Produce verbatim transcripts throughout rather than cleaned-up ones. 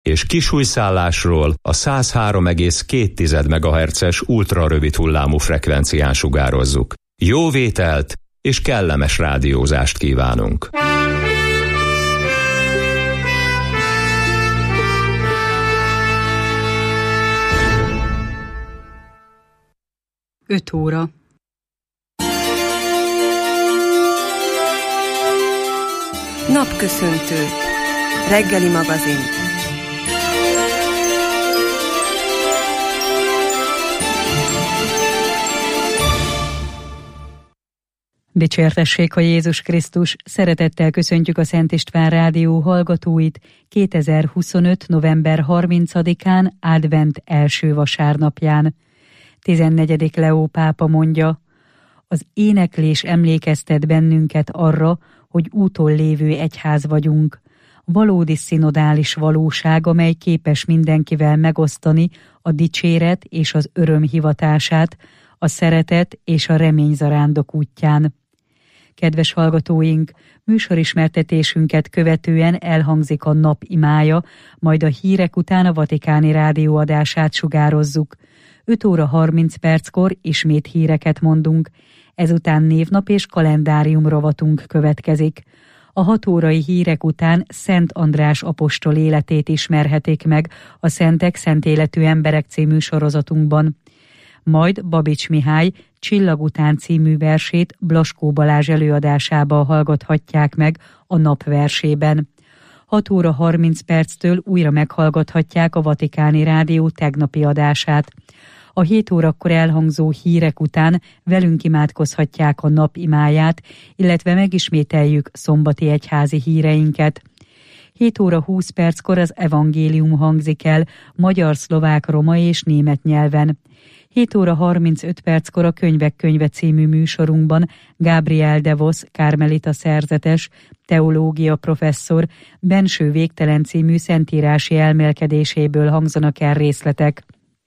és kisújszállásról a száz három egész két megahertzes ultrarövid hullámú frekvencián sugározzuk. Jó vételt és kellemes rádiózást kívánunk! öt óra. Napköszöntő. Reggeli magazin. Dicsértessék a Jézus Krisztus! Szeretettel köszöntjük a Szent István Rádió hallgatóit kétezer-huszonöt. november harmincadikán, advent első vasárnapján. tizennegyedik Leó pápa mondja: az éneklés emlékeztet bennünket arra, hogy úton lévő egyház vagyunk. Valódi szinodális valóság, amely képes mindenkivel megosztani a dicséret és az öröm hivatását, a szeretet és a remény zarándok útján. Kedves hallgatóink, műsorismertetésünket követően elhangzik a nap imája, majd a hírek után a Vatikáni Rádió adását sugározzuk. öt óra harminc perckor ismét híreket mondunk, ezután névnap és kalendárium rovatunk következik. A hat órai hírek után Szent András apostol életét ismerhetik meg a Szentek Szent Életű Emberek című sorozatunkban. Majd Babics Mihály Csillag után című versét Blaskó Balázs előadásába hallgathatják meg a nap versében. hat óra harminc perctől újra meghallgathatják a Vatikáni Rádió tegnapi adását. A hét órakor elhangzó hírek után velünk imádkozhatják a nap imáját, illetve megismételjük szombati egyházi híreinket. hét óra húsz perckor az evangélium hangzik el magyar, szlovák, roma és német nyelven. hét óra harmincöt perckor a Könyvek könyve című műsorunkban Gabriel de Vos, kármelita szerzetes, teológia professzor, Benső végtelen című szentírási elmélkedéséből hangzanak el részletek.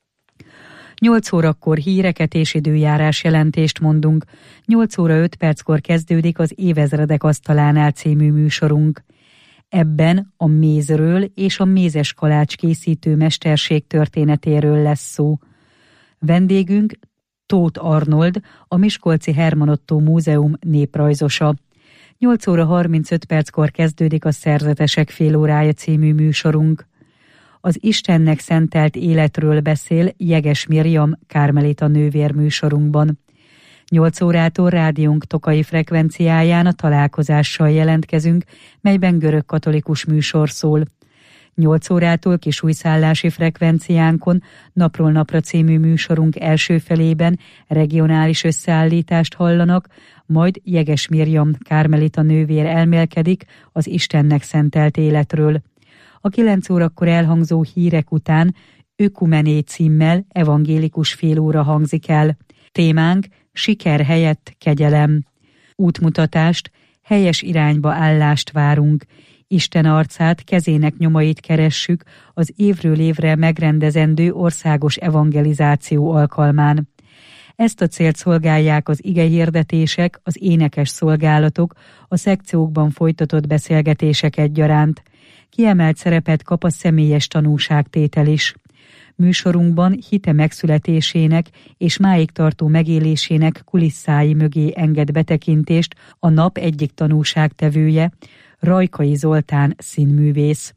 nyolc órakor híreket és időjárás jelentést mondunk. nyolc óra öt perckor kezdődik az Évezredek asztalánál című műsorunk. Ebben a mézről és a mézes kalács készítő mesterség történetéről lesz szó. Vendégünk Tóth Arnold, a Miskolci Herman Ottó Múzeum néprajzosa. nyolc óra harmincöt perckor kezdődik a Szerzetesek félórája című műsorunk. Az Istennek szentelt életről beszél Jeges Mirjam, kármelita nővér műsorunkban. nyolc órától rádiónk tokai frekvenciáján a Találkozással jelentkezünk, melyben görögkatolikus műsor szól. nyolc órától kisújszállási frekvenciánkon Napról napra című műsorunk első felében regionális összeállítást hallanak, majd Jeges Mirjam, kármelita nővér elmélkedik az Istennek szentelt életről. A kilenc órakor elhangzó hírek után Ökumené címmel evangélikus félóra hangzik el. Témánk siker helyett kegyelem. Útmutatást, helyes irányba állást várunk. Isten arcát, kezének nyomait keressük az évről évre megrendezendő országos evangelizáció alkalmán. Ezt a célt szolgálják az igehirdetések, az énekes szolgálatok, a szekciókban folytatott beszélgetések egyaránt. Kiemelt szerepet kap a személyes tanúságtétel is. Műsorunkban hite megszületésének és máig tartó megélésének kulisszái mögé enged betekintést a nap egyik tanúságtevője, Rajkai Zoltán színművész.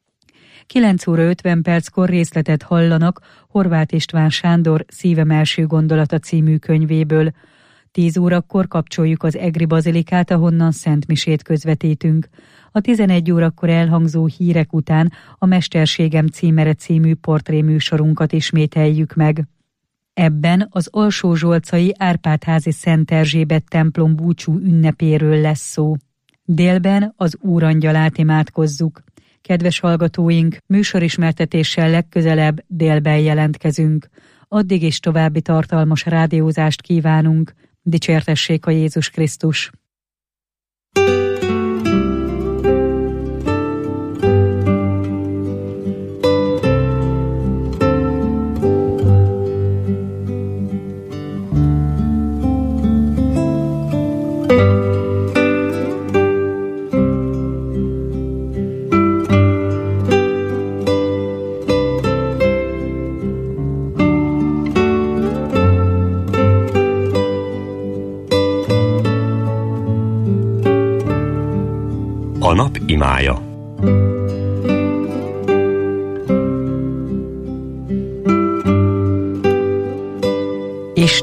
kilenc óra ötven perckor részletet hallanak Horváth István Sándor Szívem első gondolata című könyvéből. tíz órakor kapcsoljuk az Egri bazilikát, ahonnan szentmisét közvetítünk. A tizenegy órakor elhangzó hírek után a Mesterségem címere című portréműsorunkat ismételjük meg. Ebben az alsózsolcai Árpád-házi Szent Erzsébet templom búcsú ünnepéről lesz szó. Délben az Úrangyalát imádkozzuk. Kedves hallgatóink, műsorismertetéssel legközelebb délben jelentkezünk. Addig is további tartalmas rádiózást kívánunk. Dicsértessék a Jézus Krisztus!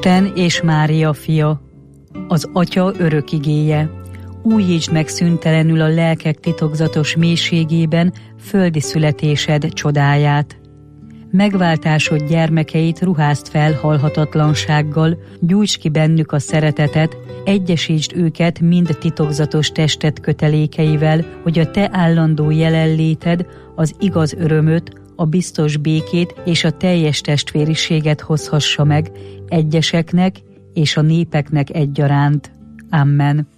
Isten és Mária fia, az Atya örök igéje, újítsd meg szüntelenül a lelkek titokzatos mélységében földi születésed csodáját. Megváltásod gyermekeit ruházd fel halhatatlansággal, gyújtsd ki bennük a szeretetet, egyesítsd őket mind titokzatos tested kötelékeivel, hogy a te állandó jelenléted az igaz örömöt, a biztos békét és a teljes testvériséget hozhassa meg egyeseknek és a népeknek egyaránt. Amen.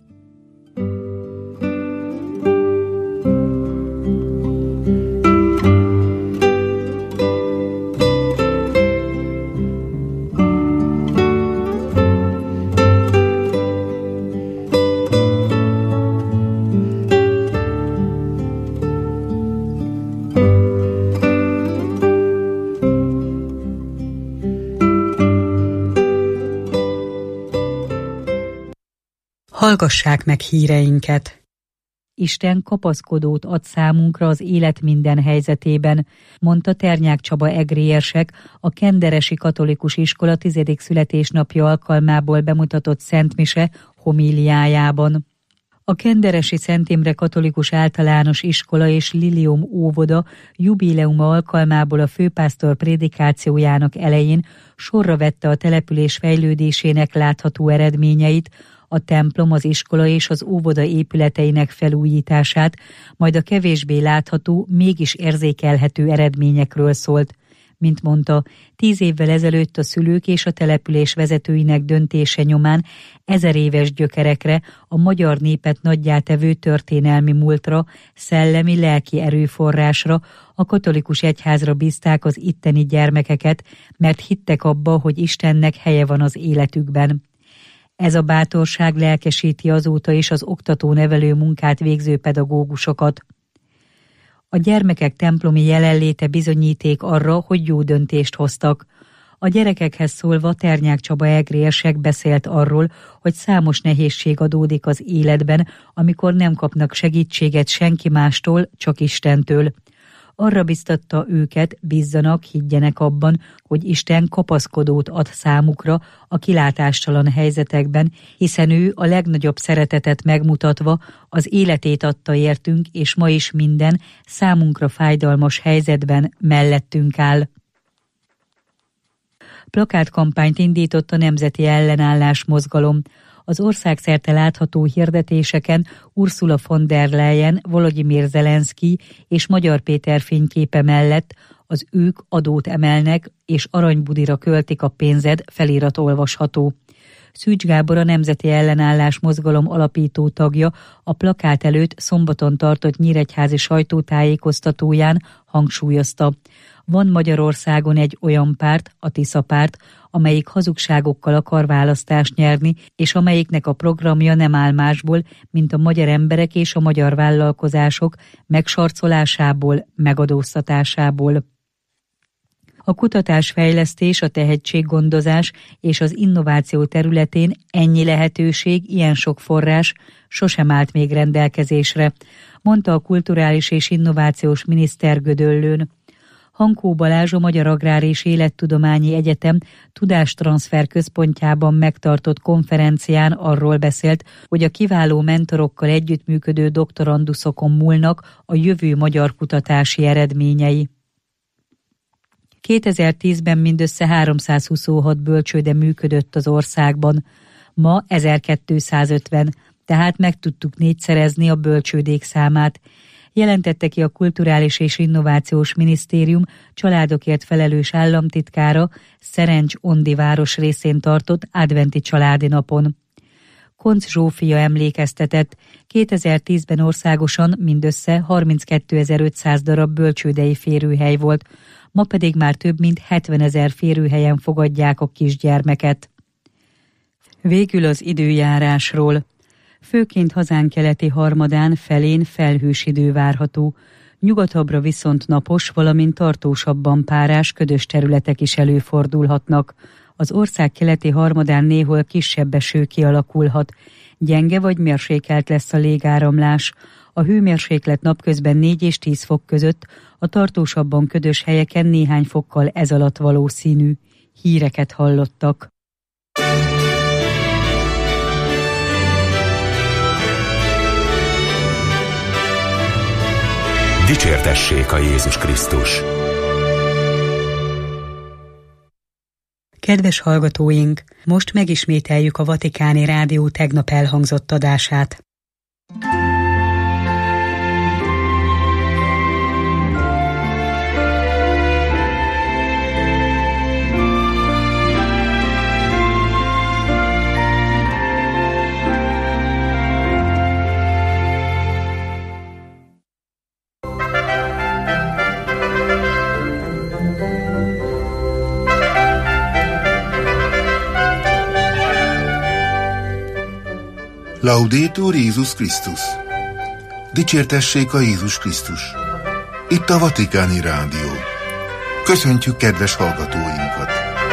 Hallgassák meg híreinket! Isten kapaszkodót ad számunkra az élet minden helyzetében, mondta Ternyák Csaba egrérsek a Kenderesi Katolikus Iskola tizedik születésnapja alkalmából bemutatott szentmise homíliájában. A Kenderesi Szent Imre Katolikus Általános Iskola és Lilium óvoda jubileuma alkalmából a főpásztor prédikációjának elején sorra vette a település fejlődésének látható eredményeit, a templom, az iskola és az óvoda épületeinek felújítását, majd a kevésbé látható, mégis érzékelhető eredményekről szólt. Mint mondta, tíz évvel ezelőtt a szülők és a település vezetőinek döntése nyomán ezer éves gyökerekre, a magyar népet nagyjátevő történelmi múltra, szellemi, lelki erőforrásra, a katolikus egyházra bízták az itteni gyermekeket, mert hittek abba, hogy Istennek helye van az életükben. Ez a bátorság lelkesíti azóta is az oktató-nevelő munkát végző pedagógusokat. A gyermekek templomi jelenléte bizonyíték arra, hogy jó döntést hoztak. A gyerekekhez szólva Ternyák Csaba egrérsek beszélt arról, hogy számos nehézség adódik az életben, amikor nem kapnak segítséget senki mástól, csak Istentől. Arra biztatta őket, bízzanak, higgyenek abban, hogy Isten kapaszkodót ad számukra a kilátástalan helyzetekben, hiszen ő a legnagyobb szeretetet megmutatva az életét adta értünk, és ma is minden számunkra fájdalmas helyzetben mellettünk áll. Plakátkampányt indított a Nemzeti Ellenállás Mozgalom. Az országszerte látható hirdetéseken Ursula von der Leyen, Volodymyr Zelenszky és Magyar Péter fényképe mellett az ők adót emelnek és aranybudira költik a pénzed felirat olvasható. Szűcs Gábor, a Nemzeti Ellenállás Mozgalom alapító tagja a plakát előtt szombaton tartott nyíregyházi sajtótájékoztatóján hangsúlyozta: van Magyarországon egy olyan párt, a Tisza párt, amelyik hazugságokkal akar választást nyerni, és amelyiknek a programja nem áll másból, mint a magyar emberek és a magyar vállalkozások megsarcolásából, megadóztatásából. A kutatásfejlesztés, a tehetséggondozás és az innováció területén ennyi lehetőség, ilyen sok forrás sosem állt még rendelkezésre, mondta a kulturális és innovációs miniszter Gödöllőn. Hankó Balázs, a Magyar Agrár és Élettudományi Egyetem tudástranszfer központjában megtartott konferencián arról beszélt, hogy a kiváló mentorokkal együttműködő doktoranduszokon múlnak a jövő magyar kutatási eredményei. kétezer-tízben mindössze háromszázhuszonhat bölcsőde működött az országban, ma ezerkétszázötven, tehát meg tudtuk négyszerezni a bölcsődék számát, jelentette ki a Kulturális és Innovációs Minisztérium családokért felelős államtitkára Szerencs Ondi város részén tartott adventi családi napon. Koncz Zsófia emlékeztetett, kétezer-tízben országosan mindössze harminckétezer-ötszáz darab bölcsődei férőhely volt, ma pedig már több mint hetvenezer férőhelyen fogadják a kisgyermeket. Végül az időjárásról. Főként hazánk keleti harmadán felén felhős idő várható, nyugatabbra viszont napos, valamint tartósabban párás, ködös területek is előfordulhatnak. Az ország keleti harmadán néhol kisebb eső kialakulhat. Gyenge vagy mérsékelt lesz a légáramlás. A hőmérséklet napközben négy és tíz fok között, a tartósabban ködös helyeken néhány fokkal ez alatt valószínű. Híreket hallottak. Dicsértessék a Jézus Krisztus! Kedves hallgatóink, most megismételjük a Vatikáni Rádió tegnap elhangzott adását. Laudetur Jézus Krisztus! Dicsértessék a Jézus Krisztus! Itt a Vatikáni Rádió. Köszöntjük kedves hallgatóinkat!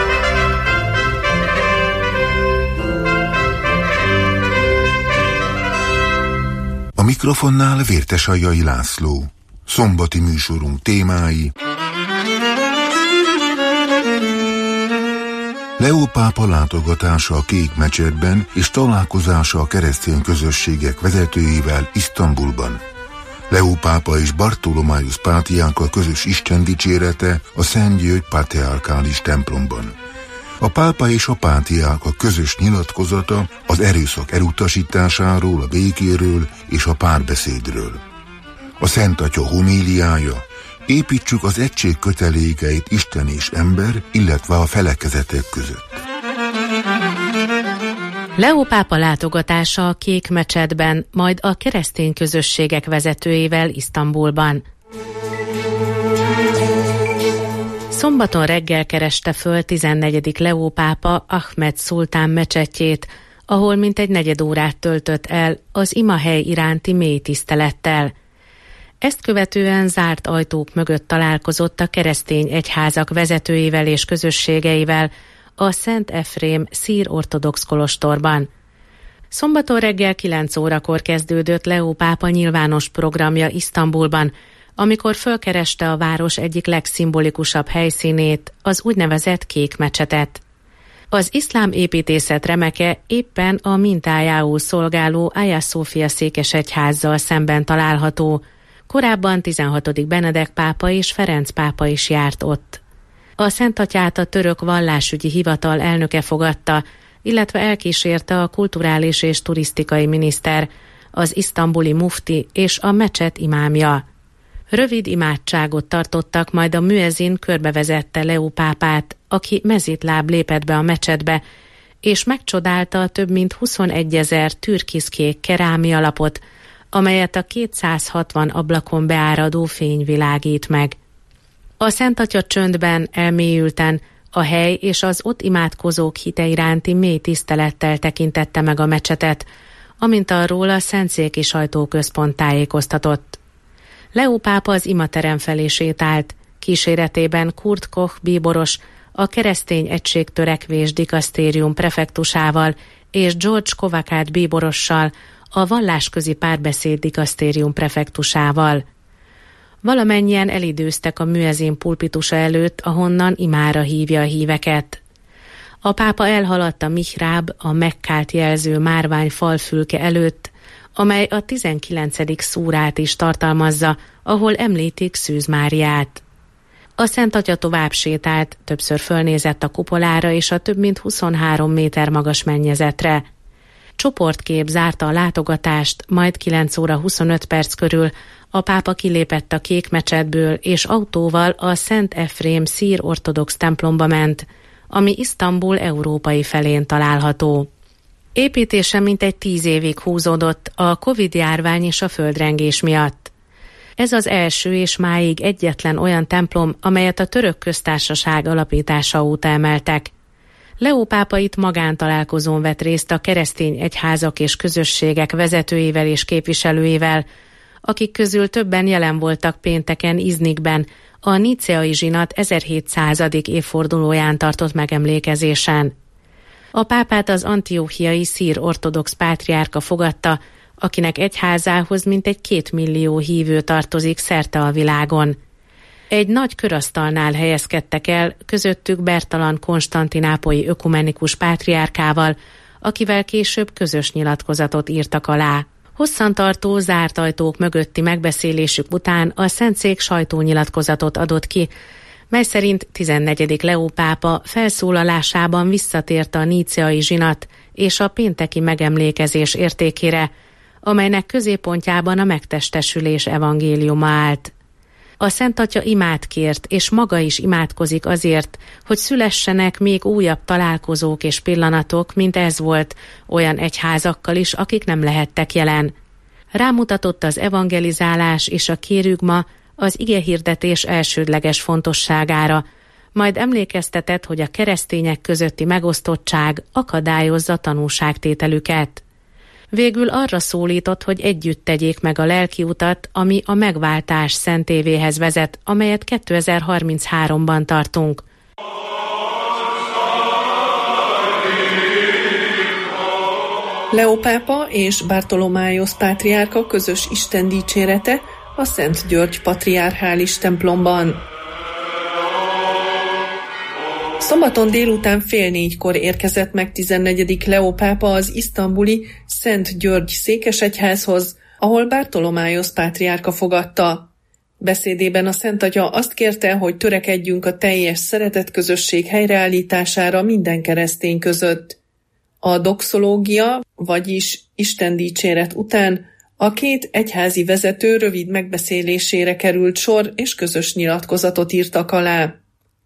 A mikrofonnál Vértesajjai László. Szombati műsorunk témái: Leó pápa látogatása a Kék mecsetben és találkozása a keresztény közösségek vezetőivel Isztambulban. Leó pápa és Bartolomájusz pátriárka közös istendicsérete a Szent György patriarkális templomban. A pápa és a pátriárka közös nyilatkozata az erőszak elutasításáról, a békéről és a párbeszédről. A Szent Atya homíliája: építsük az egység kötelékeit Isten és ember, illetve a felekezetek között. Leó pápa látogatása a Kék mecsetben, majd a keresztény közösségek vezetőivel Isztambulban. Szombaton reggel kereste föl tizennegyedik Leó pápa Ahmed szultán mecsetjét, ahol mintegy negyed órát töltött el az imahely iránti mély tisztelettel. Ezt követően zárt ajtók mögött találkozott a keresztény egyházak vezetőivel és közösségeivel a Szent Efrém szír ortodox kolostorban. Szombaton reggel kilenc órakor kezdődött Leó pápa nyilvános programja Isztambulban, amikor fölkereste a város egyik legszimbolikusabb helyszínét, az úgynevezett Kék mecsetet. Az iszlám építészet remeke éppen a mintájául szolgáló Hagia Sophia székesegyházzal szemben található. Korábban tizenhatodik Benedek pápa és Ferenc pápa is járt ott. A Szent Atyát a török vallásügyi hivatal elnöke fogadta, illetve elkísérte a kulturális és turisztikai miniszter, az isztambuli mufti és a mecset imámja. Rövid imádságot tartottak, majd a müezin körbevezette Leó pápát, aki mezítláb lépett be a mecsetbe, és megcsodálta a több mint huszonegyezer türkiszkék kerámia lapot, amelyet a kétszázhatvan ablakon beáradó fény világít meg. A Szent Atya csöndben, elmélyülten a hely és az ott imádkozók hite iránti mély tisztelettel tekintette meg a mecsetet, amint arról a Szentszéki Sajtóközpont tájékoztatott. Leó pápa az imaterem felé sétált, kíséretében Kurt Koch bíboros, a Keresztény Egység Törekvés dikasztérium prefektusával és George Kovakát bíborossal, a Vallásközi Párbeszéd dikasztérium prefektusával. Valamennyien elidőztek a müezin pulpitusa előtt, ahonnan imára hívja a híveket. A pápa elhaladt a mihráb, a Mekkát jelző márvány falfülke előtt, amely a tizenkilencedik szúrát is tartalmazza, ahol említik Szűz Máriát. A Szent Atya tovább sétált, többször fölnézett a kupolára és a több mint huszonhárom méter magas mennyezetre. Csoportkép zárta a látogatást, majd kilenc óra huszonöt perc körül a pápa kilépett a Kék mecsetből, és autóval a Szent Efrém szír ortodox templomba ment, ami Isztambul európai felén található. Építése mintegy tíz évig húzódott a Covid-járvány és a földrengés miatt. Ez az első és máig egyetlen olyan templom, amelyet a török köztársaság alapítása óta emeltek. Leó pápa itt magántalálkozón vett részt a keresztény egyházak és közösségek vezetőivel és képviselőivel, akik közül többen jelen voltak pénteken Iznikben, a níceai zsinat ezerhétszázadik évfordulóján tartott megemlékezésen. A pápát az antiochiai szír ortodox pátriárka fogadta, akinek egyházához mintegy két millió hívő tartozik szerte a világon. Egy nagy körasztalnál helyezkedtek el, közöttük Bertalan konstantinápolyi ökumenikus pátriárkával, akivel később közös nyilatkozatot írtak alá. Hosszantartó zárt ajtók mögötti megbeszélésük után a Szentszék sajtónyilatkozatot adott ki, mely szerint tizennegyedik Leó pápa felszólalásában visszatért a níceai zsinat és a pénteki megemlékezés értékére, amelynek középpontjában a megtestesülés evangéliuma állt. A Szent Atya imát kért, és maga is imádkozik azért, hogy szülessenek még újabb találkozók és pillanatok, mint ez volt, olyan egyházakkal is, akik nem lehettek jelen. Rámutatott az evangelizálás és a kérügma, az igehirdetés elsődleges fontosságára, majd emlékeztetett, hogy a keresztények közötti megosztottság akadályozza tanúságtételüket. Végül arra szólított, hogy együtt tegyék meg a lelki utat, ami a megváltás szentévéhez vezet, amelyet kétezer-harmincháromban tartunk. Leó pápa és Bartolomájosz pátriárka közös istendicsérete a Szent György patriárchális templomban. Szombaton délután fél négykor érkezett meg tizennegyedik Leó pápa az isztambuli Szent György székesegyházhoz, ahol Bartolomájosz pátriárka fogadta. Beszédében a Szent Atya azt kérte, hogy törekedjünk a teljes szeretetközösség helyreállítására minden keresztény között. A doxológia, vagyis istendicséret után a két egyházi vezető rövid megbeszélésére került sor, és közös nyilatkozatot írtak alá.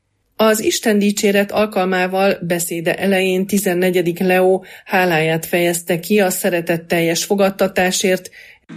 Az istendicséret alkalmával beszéde elején tizennegyedik Leó háláját fejezte ki a szeretetteljes fogadtatásért,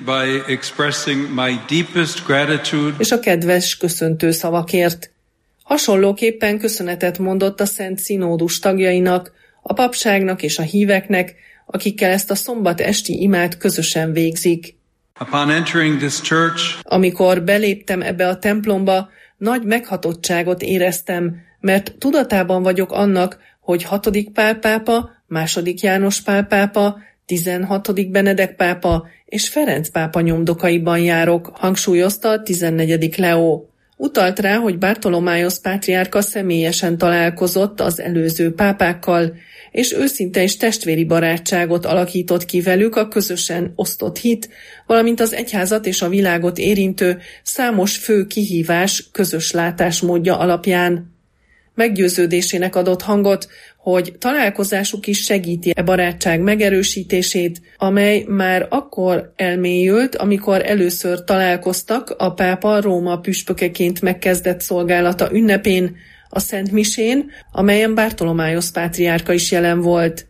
by expressing my deepest gratitude, és a kedves köszöntő szavakért. Hasonlóképpen köszönetet mondott a Szent Színódus tagjainak, a papságnak és a híveknek, akikkel ezt a szombat esti imát közösen végzik. Upon entering this church, amikor beléptem ebbe a templomba, nagy meghatottságot éreztem, mert tudatában vagyok annak, hogy hatodik Pál pápa, második János Pál pápa, tizenhatodik Benedek pápa és Ferenc pápa nyomdokaiban járok, hangsúlyozta a tizennegyedik Leó. Utalt rá, hogy Bartolomájosz pátriárka személyesen találkozott az előző pápákkal, és őszinte és testvéri barátságot alakított ki velük a közösen osztott hit, valamint az egyházat és a világot érintő számos fő kihívás közös látásmódja alapján. Meggyőződésének adott hangot, hogy találkozásuk is segíti e barátság megerősítését, amely már akkor elmélyült, amikor először találkoztak a pápa Róma püspökeként megkezdett szolgálata ünnepén, a Szent Misén, amelyen Bartolomájosz pátriárka is jelen volt.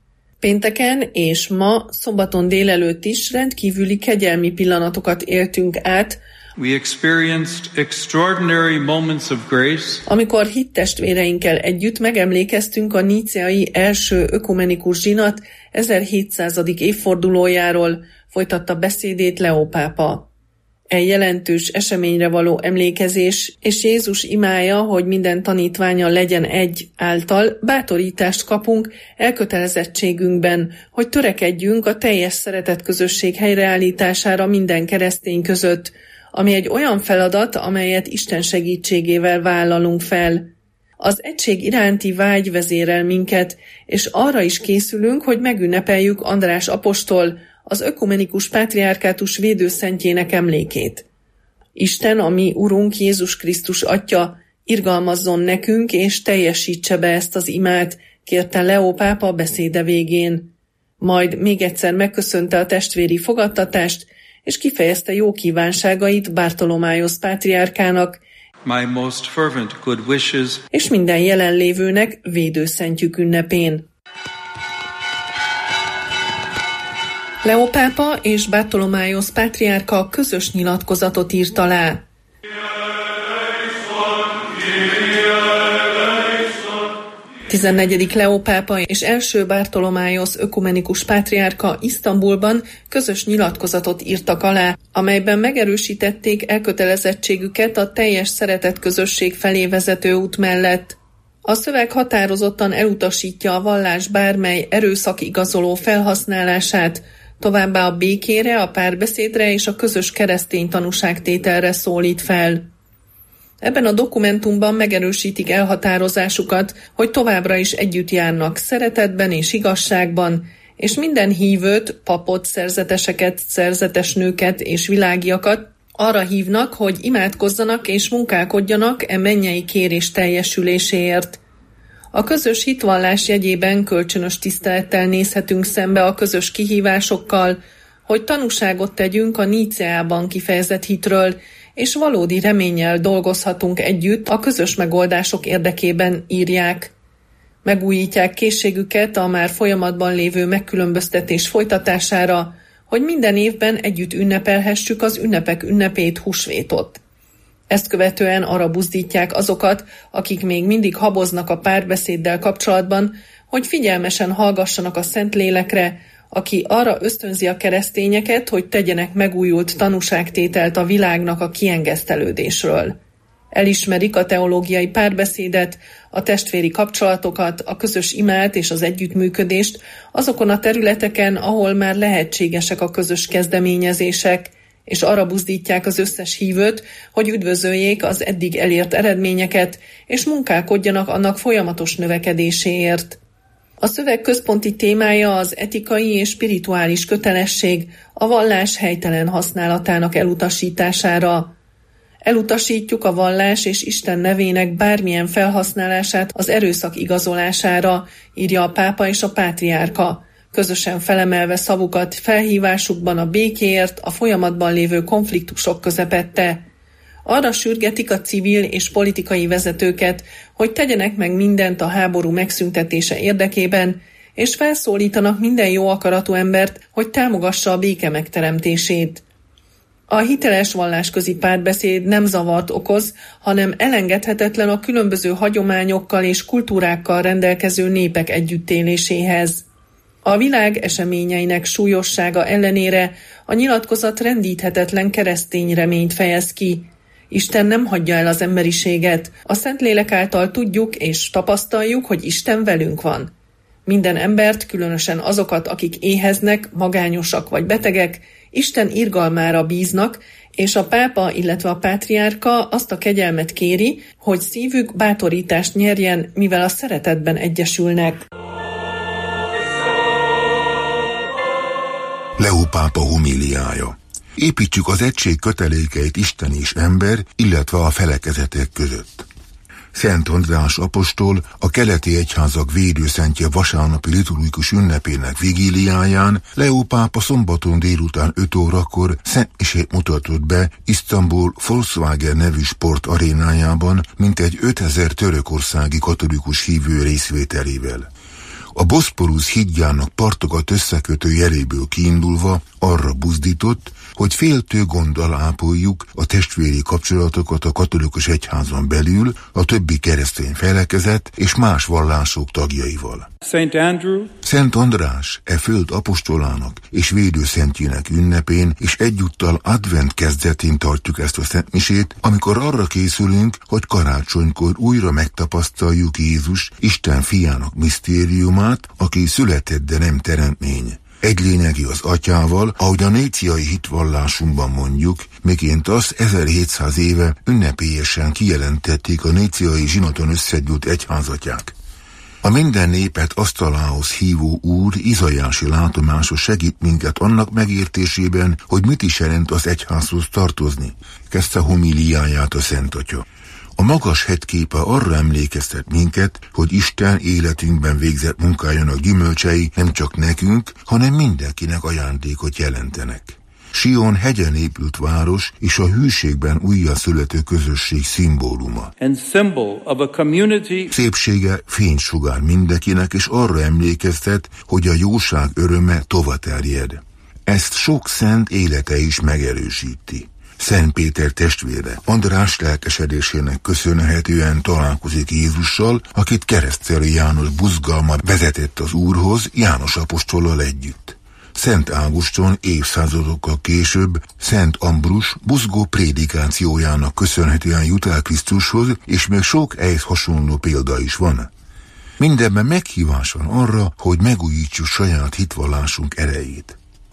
Pénteken és ma, szombaton délelőtt is rendkívüli kegyelmi pillanatokat éltünk át, we experienced extraordinary moments of grace, amikor hittestvéreinkkel együtt megemlékeztünk a níceai első ökumenikus zsinat ezerhétszázadik évfordulójáról, folytatta beszédét Leó pápa. E jelentős eseményre való emlékezés és Jézus imája, hogy minden tanítványa legyen egy által bátorítást kapunk elkötelezettségünkben, hogy törekedjünk a teljes szeretetközösség helyreállítására minden keresztény között, ami egy olyan feladat, amelyet Isten segítségével vállalunk fel. Az egység iránti vágy vezérel minket, és arra is készülünk, hogy megünnepeljük András apostol, az ökumenikus pátriárkátus védőszentjének emlékét. Isten, a mi Urunk Jézus Krisztus Atya, irgalmazzon nekünk és teljesítse be ezt az imát, kérte Leó pápa beszéde végén. Majd még egyszer megköszönte a testvéri fogadtatást, és kifejezte jó kívánságait Bartolomájosz pátriárkának, my most fervent good wishes, és minden jelenlévőnek védőszentjük ünnepén. Leó pápa és Bartolomájosz pátriárka közös nyilatkozatot írt alá. tizennegyedik Leó pápa és első Bartolomájosz ökumenikus pátriárka Isztambulban közös nyilatkozatot írtak alá, amelyben megerősítették elkötelezettségüket a teljes szeretetközösség felé vezető út mellett. A szöveg határozottan elutasítja a vallás bármely erőszakigazoló felhasználását, továbbá a békére, a párbeszédre és a közös keresztény tanúságtételre szólít fel. Ebben a dokumentumban megerősítik elhatározásukat, hogy továbbra is együtt járnak szeretetben és igazságban, és minden hívőt, papot, szerzeteseket, szerzetesnőket és világiakat arra hívnak, hogy imádkozzanak és munkálkodjanak e mennyei kérés teljesüléséért. A közös hitvallás jegyében kölcsönös tisztelettel nézhetünk szembe a közös kihívásokkal, hogy tanúságot tegyünk a Níceában kifejezett hitről, és valódi reménnyel dolgozhatunk együtt a közös megoldások érdekében, írják. Megújítják készségüket a már folyamatban lévő megkülönböztetés folytatására, hogy minden évben együtt ünnepelhessük az ünnepek ünnepét, húsvétot. Ezt követően arra buzdítják azokat, akik még mindig haboznak a párbeszéddel kapcsolatban, hogy figyelmesen hallgassanak a Szentlélekre, aki arra ösztönzi a keresztényeket, hogy tegyenek megújult tanúságtételt a világnak a kiengesztelődésről. Elismerik a teológiai párbeszédet, a testvéri kapcsolatokat, a közös imát és az együttműködést azokon a területeken, ahol már lehetségesek a közös kezdeményezések, és arra buzdítják az összes hívőt, hogy üdvözöljék az eddig elért eredményeket, és munkálkodjanak annak folyamatos növekedéséért. A szöveg központi témája az etikai és spirituális kötelesség a vallás helytelen használatának elutasítására. Elutasítjuk a vallás és Isten nevének bármilyen felhasználását az erőszak igazolására, írja a pápa és a pátriárka, közösen felemelve szavukat felhívásukban a békéért a folyamatban lévő konfliktusok közepette. Arra sürgetik a civil és politikai vezetőket, hogy tegyenek meg mindent a háború megszüntetése érdekében, és felszólítanak minden jó akaratú embert, hogy támogassa a béke megteremtését. A hiteles vallásközi párbeszéd nem zavart okoz, hanem elengedhetetlen a különböző hagyományokkal és kultúrákkal rendelkező népek együttéléséhez. A világ eseményeinek súlyossága ellenére a nyilatkozat rendíthetetlen keresztény reményt fejez ki. Isten nem hagyja el az emberiséget. A Szentlélek által tudjuk és tapasztaljuk, hogy Isten velünk van. Minden embert, különösen azokat, akik éheznek, magányosak vagy betegek, Isten irgalmára bíznak, és a pápa, illetve a pátriárka azt a kegyelmet kéri, hogy szívük bátorítást nyerjen, mivel a szeretetben egyesülnek. Leó pápa homíliája. Építsük az egység kötelékeit Isten és ember, illetve a felekezetek között. Szent András apostol a keleti egyházak védőszentje vasárnapi liturgikus ünnepének vigíliáján Leó pápa szombaton délután öt órakor szentmisét mutatott be Isztambul Volkswagen nevű sport arénájában mintegy ötezer törökországi katolikus hívő részvételével. A Boszporusz hídjának partokat összekötő jeléből kiindulva arra buzdított, hogy féltő gonddal ápoljuk a testvéri kapcsolatokat a katolikus egyházon belül, a többi keresztény felekezet és más vallások tagjaival. Saint Andrew, Szent András, e föld apostolának és védőszentjének ünnepén és egyúttal advent kezdetén tartjuk ezt a szentmisét, amikor arra készülünk, hogy karácsonykor újra megtapasztaljuk Jézus, Isten fiának misztériumát, aki született, de nem teremtmény. Egylényegi az atyával, ahogy a níciai hitvallásunkban mondjuk, miként azt ezerhétszáz éve ünnepélyesen kijelentették a níciai zsinaton összegyűlt egyházatyák. A minden népet asztalához hívó úr izajási látomása segít minket annak megértésében, hogy mit is jelent az egyházhoz tartozni, kezdte homíliáját a Szent Atya. A magas hegyképe arra emlékeztet minket, hogy Isten életünkben végzett munkájának gyümölcsei nem csak nekünk, hanem mindenkinek ajándékot jelentenek. Sion hegyen épült város és a hűségben újjászülető közösség szimbóluma. and symbol of a community Szépsége fénysugár mindenkinek, és arra emlékeztet, hogy a jóság öröme tovaterjed. Ezt sok szent élete is megerősíti. Szent Péter testvére András lelkesedésének köszönhetően találkozik Jézussal, akit keresztelő János buzgalma vezetett az Úrhoz János apostollal együtt. Szent Ágoston évszázadokkal később Szent Ambrus buzgó prédikációjának köszönhetően jut el Krisztushoz, és még sok ehhez hasonló példa is van. Mindenben meghívás van arra, hogy megújítsuk saját hitvallásunk erejét.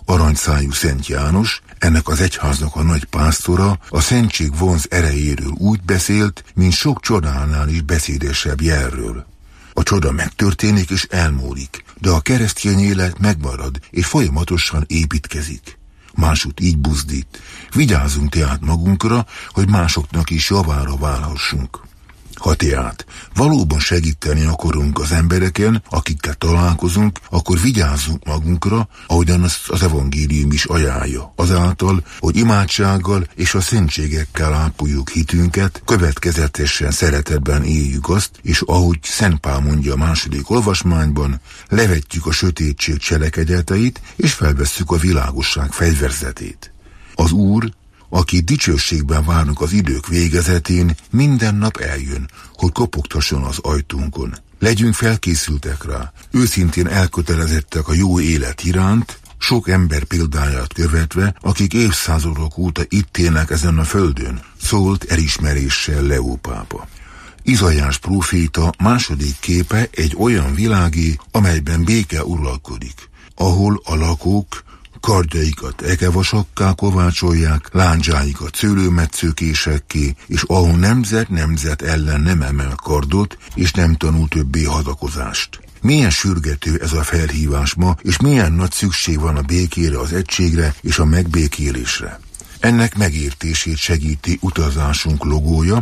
aranyszájú Szent János, ennek az egyháznak a nagy pásztora, a szentség vonz erejéről úgy beszélt, mint sok csodánál is beszédesebb jelről. A csoda megtörténik és elmúlik, de a keresztény élet megmarad és folyamatosan építkezik. Másút így buzdít. Vigyázzunk tehát magunkra, hogy másoknak is javára válhassunk. Ha tehát valóban segíteni akarunk az embereken, akikkel találkozunk, akkor vigyázzunk magunkra, ahogyan azt az evangélium is ajánlja. Azáltal, hogy imádsággal és a szentségekkel ápoljuk hitünket, következetesen szeretetben éljük azt, és ahogy Szent Pál mondja a második olvasmányban, levetjük a sötétség cselekedeteit, és felvesszük a világosság fegyverzetét. Az Úr, aki dicsőségben várnak az idők végezetén, minden nap eljön, hogy kopogtasson az ajtónkon. Legyünk felkészültek rá, őszintén elkötelezettek a jó élet iránt, sok ember példáját követve, akik évszázadok óta itt élnek ezen a földön, szólt elismeréssel Leó pápa. Izaiás próféta második képe egy olyan világé, amelyben béke uralkodik, ahol a lakók kardjaikat ekevasakká kovácsolják, lándzsáikat szőlőmetszőkésekké, és ahol nemzet nemzet ellen nem emel kardot, és nem tanul többé hadakozást. Milyen sürgető ez a felhívás ma, és milyen nagy szükség van a békére, az egységre és a megbékélésre. Ennek megértését segíti utazásunk logója,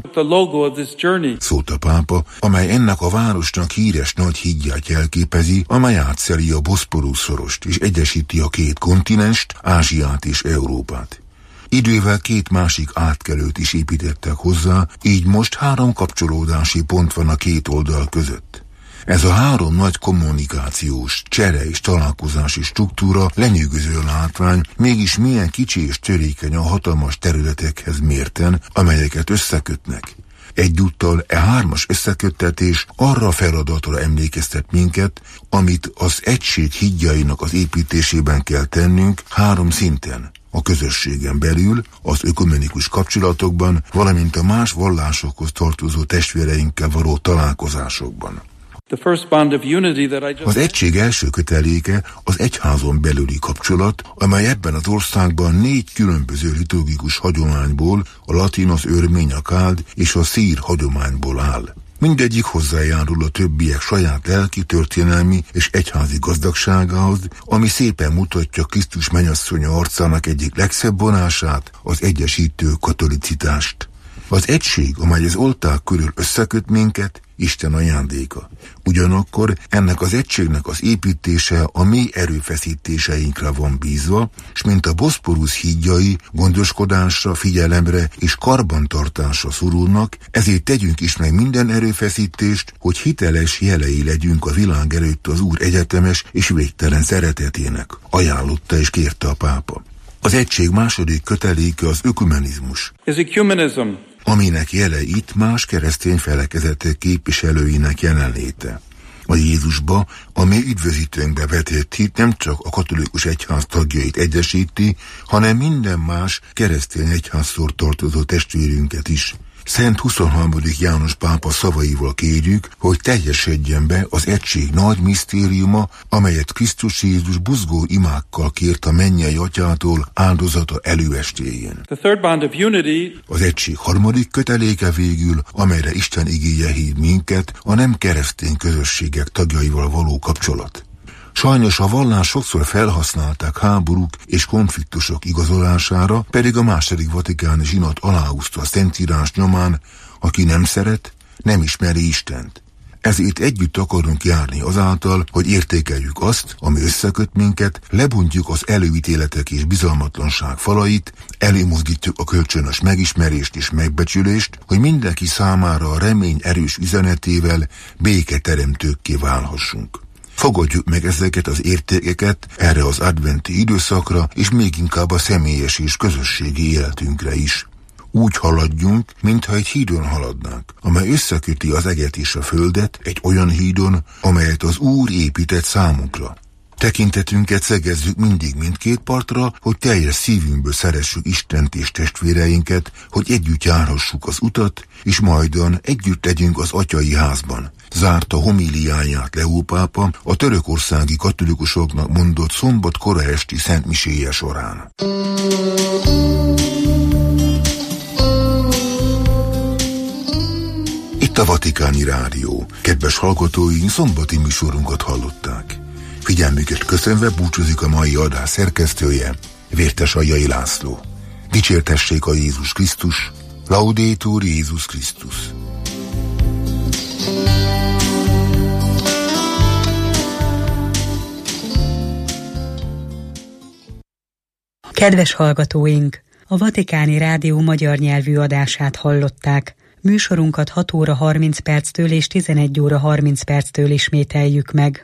szólt a pápa, amely ennek a városnak híres nagy hídját jelképezi, amely átszeli a Boszporusz-szorost és egyesíti a két kontinenst, Ázsiát és Európát. Idővel két másik átkelőt is építettek hozzá, így most három kapcsolódási pont van a két oldal között. Ez a három nagy kommunikációs, csere és találkozási struktúra lenyűgöző látvány, mégis milyen kicsi és törékeny a hatalmas területekhez mérten, amelyeket összekötnek. Egyúttal e hármas összeköttetés arra a feladatra emlékeztet minket, amit az egység hídjainak az építésében kell tennünk három szinten. A közösségen belül, az ökumenikus kapcsolatokban, valamint a más vallásokhoz tartozó testvéreinkkel való találkozásokban. Az egység első köteléke az egyházon belüli kapcsolat, amely ebben az országban négy különböző liturgikus hagyományból, a latin, az örmény, a káld és a szír hagyományból áll. Mindegyik hozzájárul a többiek saját lelki, történelmi és egyházi gazdagságához, ami szépen mutatja Krisztus mennyasszonya arcának egyik legszebb vonását, az egyesítő katolicitást. Az egység, amely az oltár körül összeköt minket, Isten ajándéka. Ugyanakkor ennek az egységnek az építése a mi erőfeszítéseinkre van bízva, s mint a Boszporusz hídjai gondoskodásra, figyelemre és karbantartásra szorulnak, ezért tegyünk is meg minden erőfeszítést, hogy hiteles jelei legyünk a világ előtt az Úr egyetemes és végtelen szeretetének, ajánlotta és kérte a pápa. Az egység második köteléke az ökumenizmus, aminek jele itt más keresztény felekezetek képviselőinek jelenléte. A Jézusba, a mi üdvözítőnkbe vetett hit nem csak a katolikus egyház tagjait egyesíti, hanem minden más keresztény egyházszor tartozó testvérünket is. Szent huszonharmadik János pápa szavaival kérjük, hogy teljesedjen be az egység nagy misztériuma, amelyet Krisztus Jézus buzgó imákkal kért a mennyei atyától áldozata előestéjén. Az egység harmadik köteléke végül, amelyre Isten igéje hív minket, a nem keresztény közösségek tagjaival való kapcsolat. Sajnos a vallás sokszor felhasználták háborúk és konfliktusok igazolására, pedig a második vatikáni zsinat aláhúzta a Szentírás nyomán, aki nem szeret, nem ismeri Istent. Ezért együtt akarunk járni azáltal, hogy értékeljük azt, ami összeköt minket, lebontjuk az előítéletek és bizalmatlanság falait, előmozdítjuk a kölcsönös megismerést és megbecsülést, hogy mindenki számára a remény erős üzenetével béketeremtőkké válhassunk. Fogadjuk meg ezeket az értékeket erre az adventi időszakra, és még inkább a személyes és közösségi életünkre is. Úgy haladjunk, mintha egy hídon haladnánk, amely összeköti az eget és a földet, egy olyan hídon, amelyet az Úr épített számunkra. Tekintetünket szegezzük mindig mindkét partra, hogy teljes szívünkből szeressük Istent és testvéreinket, hogy együtt járhassuk az utat, és majdan együtt legyünk az atyai házban. Zárta homíliáját Leó pápa a törökországi katolikusoknak mondott szombat kora esti szentmiséje során. Itt a Vatikáni Rádió. Kedves hallgatóink, szombati műsorunkat hallották. Figyelmüket köszönve búcsúzik a mai adás szerkesztője, Vértes Aljai László. Dicsértessék a Jézus Krisztus, Laudetur Jézus Krisztus. Kedves hallgatóink! A Vatikáni Rádió magyar nyelvű adását hallották. Műsorunkat hat óra harminc perctől és tizenegy óra harminc perctől ismételjük meg.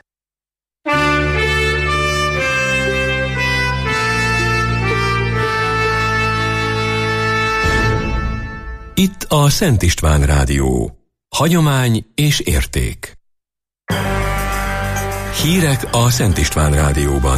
Itt a Szent István Rádió. Hagyomány és érték. Hírek a Szent István Rádióban.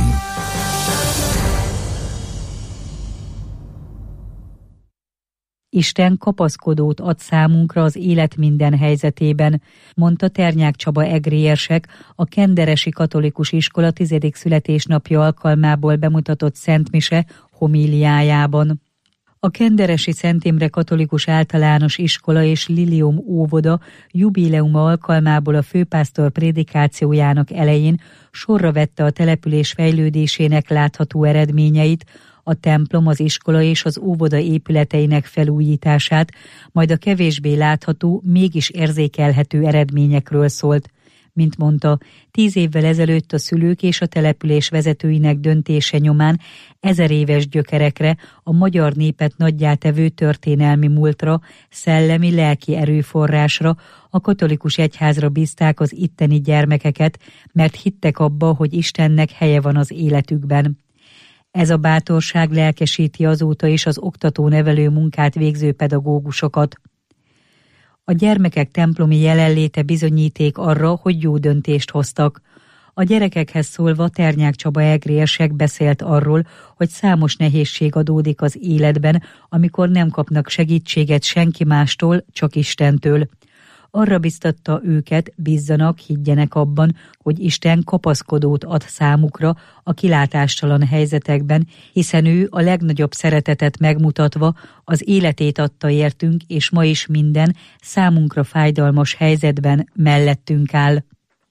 Isten kapaszkodót ad számunkra az élet minden helyzetében, mondta Ternyák Csaba egri érsek a Kenderesi Katolikus Iskola tizedik születésnapja alkalmából bemutatott szentmise homíliájában. A Kenderesi Szent Imre Katolikus Általános Iskola és Lilium óvoda jubileuma alkalmából a főpásztor prédikációjának elején sorra vette a település fejlődésének látható eredményeit, a templom, az iskola és az óvoda épületeinek felújítását, majd a kevésbé látható, mégis érzékelhető eredményekről szólt. Mint mondta, tíz évvel ezelőtt a szülők és a település vezetőinek döntése nyomán ezer éves gyökerekre, a magyar népet nagyjátevő történelmi múltra, szellemi, lelki erőforrásra, a katolikus egyházra bízták az itteni gyermekeket, mert hittek abba, hogy Istennek helye van az életükben. Ez a bátorság lelkesíti azóta is az oktató-nevelő munkát végző pedagógusokat. A gyermekek templomi jelenléte bizonyíték arra, hogy jó döntést hoztak. A gyerekekhez szólva Ternyák Csaba egri érsek beszélt arról, hogy számos nehézség adódik az életben, amikor nem kapnak segítséget senki mástól, csak Istentől. Arra biztatta őket, bízzanak, higgyenek abban, hogy Isten kapaszkodót ad számukra a kilátástalan helyzetekben, hiszen ő a legnagyobb szeretetet megmutatva az életét adta értünk, és ma is minden számunkra fájdalmas helyzetben mellettünk áll.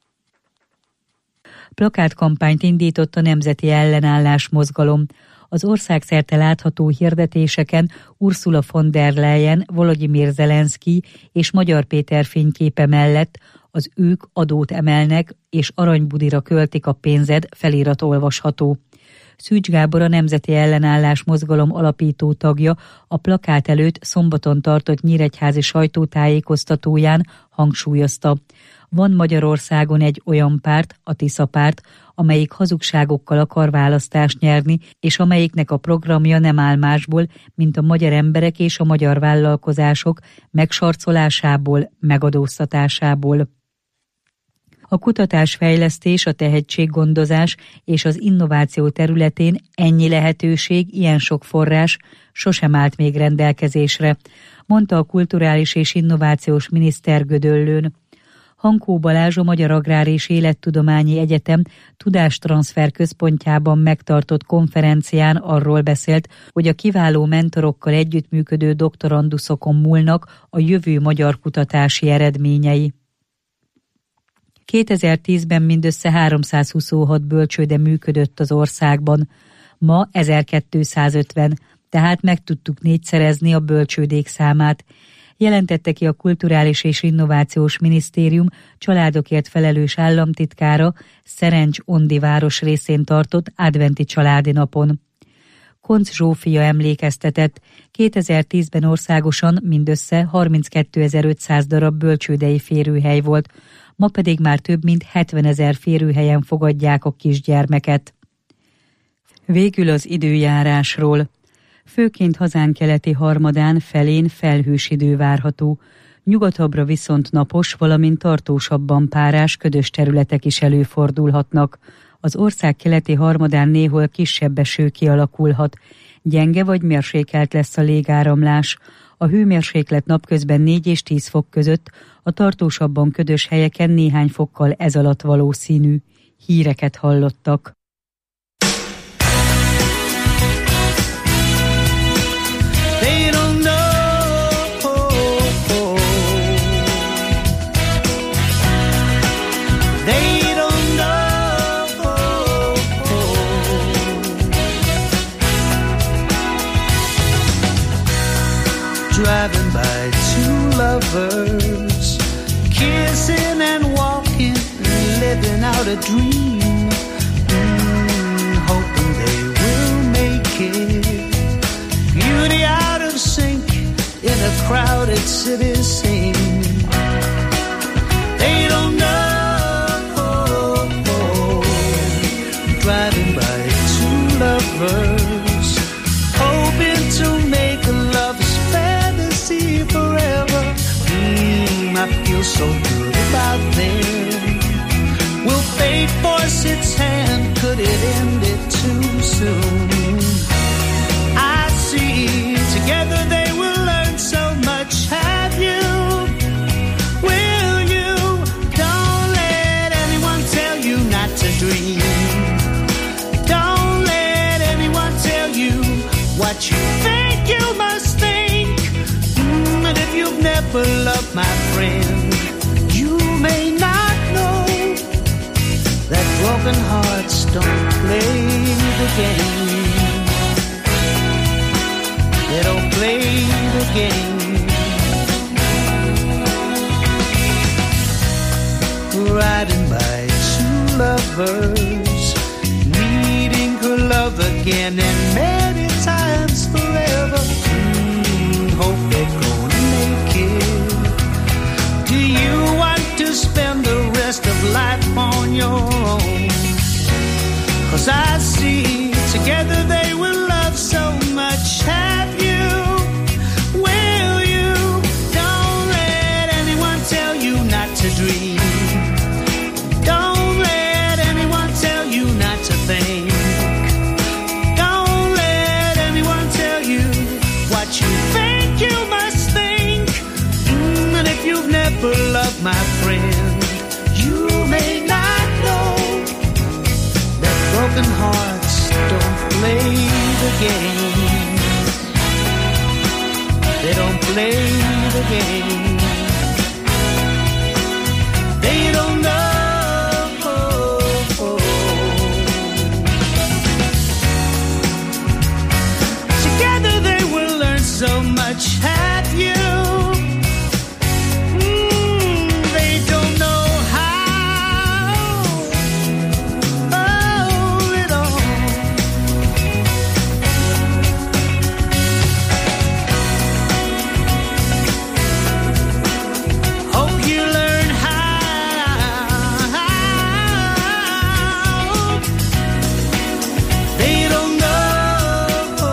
Plakátkampányt indított a Nemzeti Ellenállás Mozgalom. Az országszerte látható hirdetéseken Ursula von der Leyen, Volodymyr Zelenszky és Magyar Péter fényképe mellett az ők adót emelnek és aranybudira költik a pénzed felirat olvasható. Szűcs Gábor, a Nemzeti Ellenállás Mozgalom alapító tagja a plakát előtt szombaton tartott nyíregyházi sajtótájékoztatóján hangsúlyozta. Van Magyarországon egy olyan párt, a Tisza párt, amelyik hazugságokkal akar választást nyerni, és amelyiknek a programja nem áll másból, mint a magyar emberek és a magyar vállalkozások megsarcolásából, megadóztatásából. A kutatásfejlesztés, a tehetséggondozás és az innováció területén ennyi lehetőség, ilyen sok forrás sosem állt még rendelkezésre, mondta a kulturális és innovációs miniszter Gödöllőn. Hankó Balázs, a Magyar Agrár és Élettudományi Egyetem Tudástranszfer központjában megtartott konferencián arról beszélt, hogy a kiváló mentorokkal együttműködő doktoranduszokon múlnak a jövő magyar kutatási eredményei. kétezer-tízben mindössze háromszázhuszonhat bölcsőde működött az országban, ma ezerkétszázötven, tehát meg tudtuk négyszerezni a bölcsődék számát, jelentette ki a Kulturális és Innovációs Minisztérium családokért felelős államtitkára Szerencs Ondi város részén tartott adventi családi napon. Koncz Zsófia emlékeztetett, kétezer-tízben országosan mindössze harminckétezer-ötszáz darab bölcsődei férőhely volt, ma pedig már több mint hetvenezer férőhelyen fogadják a kisgyermeket. Végül az időjárásról. Főként hazánk keleti harmadán felén felhős idő várható, nyugatabbra viszont napos, valamint tartósabban párás, ködös területek is előfordulhatnak. Az ország keleti harmadán néhol kisebb eső kialakulhat. Gyenge vagy mérsékelt lesz a légáramlás. A hőmérséklet napközben négy és tíz fok között, a tartósabban ködös helyeken néhány fokkal ez alatt valószínű. Híreket hallottak. They don't know. They don't know. Driving by two lovers, kissing and walking, living out a dream, mm, hoping they will make it. Beauty out of sync in a crowded city scene. They don't know. Driving by two lovers, hoping to make a love's fantasy forever. Mm, I feel so good about them. Will fate force its hand? Could it end it too soon? I see, together they will learn so much. Have you? Will you? Don't let anyone tell you not to dream. Don't let anyone tell you what you think you must think. Mm, and if you've never loved, my friend, you may not know that broken hearts don't play the game. They don't play the game. Riding by two lovers, needing her love again and many times forever. Mm, hope they're gonna make it. Do you want to spend the rest of life on your own? 'Cause I see, together they will love so much. Have you? Will you? Don't let anyone tell you not to dream. Don't let anyone tell you not to think. Don't let anyone tell you what you think you must think. Mm, and if you've never loved, my friend, you may not know that broken hearts don't play the game. They don't play the game. They don't know. Together they will learn so much. Have you? Mm, they don't know how. Oh, they don't. Hope you learn how. They don't know.